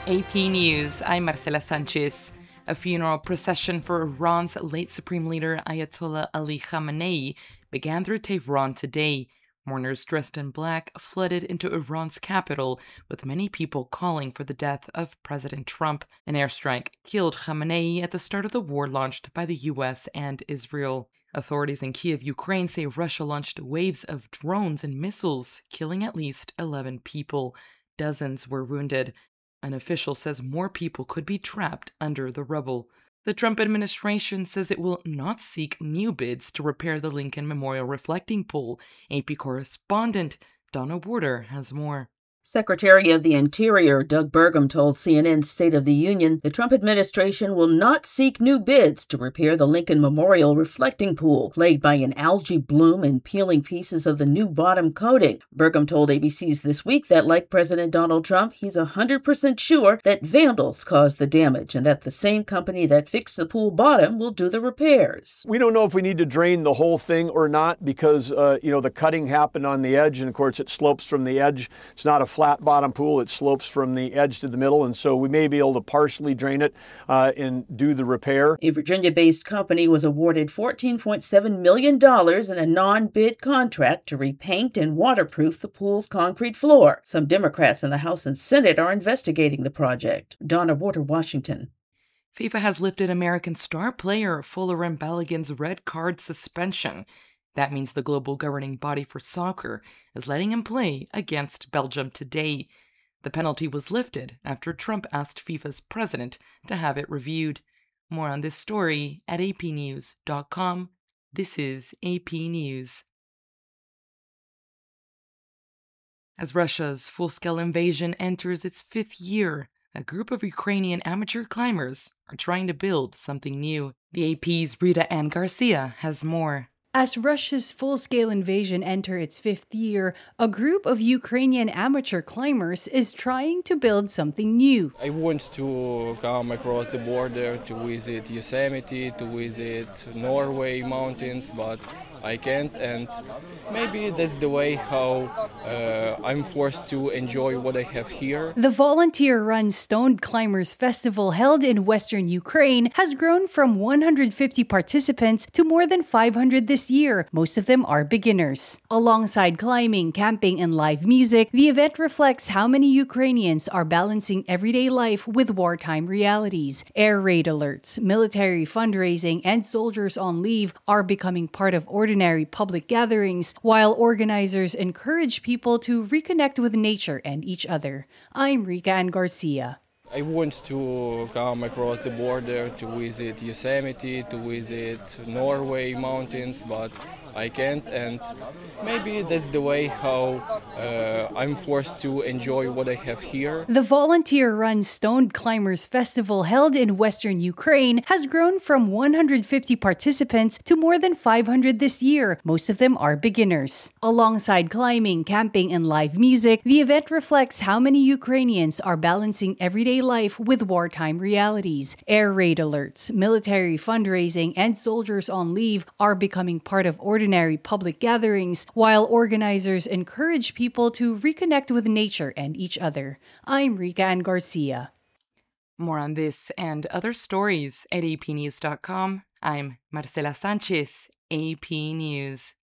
AP News, I'm Marcela Sanchez. A funeral procession for Iran's late Supreme Leader Ayatollah Ali Khamenei began through Tehran today. Mourners dressed in black flooded into Iran's capital, with many people calling for the death of President Trump. An airstrike killed Khamenei at the start of the war launched by the US and Israel. Authorities in Kiev, Ukraine say Russia launched waves of drones and missiles, killing at least 11 people. Dozens were wounded. An official says more people could be trapped under the rubble. The Trump administration says it will not seek new bids to repair the Lincoln Memorial reflecting pool. AP correspondent Donna Warder has more. Secretary of the Interior Doug Burgum told CNN's State of the Union the Trump administration will not seek new bids to repair the Lincoln Memorial reflecting pool, plagued by an algae bloom and peeling pieces of the new bottom coating. Burgum told ABC's This Week that, like President Donald Trump, he's 100% sure that vandals caused the damage and that the same company that fixed the pool bottom will do the repairs. We don't know if we need to drain the whole thing or not because, the cutting happened on the edge, and of course it slopes from the edge. It's not a flat bottom pool, it slopes from the edge to the middle, and so we may be able to partially drain it and do the repair. A Virginia-based company was awarded $14.7 million in a non-bid contract to repaint and waterproof the pool's concrete floor. Some Democrats in the House and Senate are investigating the project. Donna Warder, Washington. FIFA has lifted American star player Folarin Balogun's red card suspension. That means the global governing body for soccer is letting him play against Belgium today. The penalty was lifted after Trump asked FIFA's president to have it reviewed. More on this story at apnews.com. This is AP News. As Russia's full-scale invasion enters its fifth year, a group of Ukrainian amateur climbers are trying to build something new. The AP's Rita Ann Garcia has more. As Russia's full-scale invasion enters its fifth year, a group of Ukrainian amateur climbers is trying to build something new. I want to come across the border to visit Yosemite, to visit Norway mountains, but I can't, and maybe that's the way how I'm forced to enjoy what I have here. The volunteer-run Stoned Climbers Festival held in western Ukraine has grown from 150 participants to more than 500 this year. Most of them are beginners. Alongside climbing, camping, and live music, the event reflects how many Ukrainians are balancing everyday life with wartime realities. Air raid alerts, military fundraising, and soldiers on leave are becoming part of ordinary public gatherings, while organizers encourage people to reconnect with nature and each other. I'm Rita Ann Garcia. I want to come across the border to visit Yosemite, to visit Norway mountains, but I can't, and maybe that's the way how I'm forced to enjoy what I have here. The volunteer-run Stoned Climbers Festival held in western Ukraine has grown from 150 participants to more than 500 this year. Most of them are beginners. Alongside climbing, camping, and live music, the event reflects how many Ukrainians are balancing everyday life with wartime realities. Air raid alerts, military fundraising, and soldiers on leave are becoming part of ordinary public gatherings, while organizers encourage people to reconnect with nature and each other. I'm Rita Ann Garcia. More on this and other stories at apnews.com. I'm Marcela Sanchez, AP News.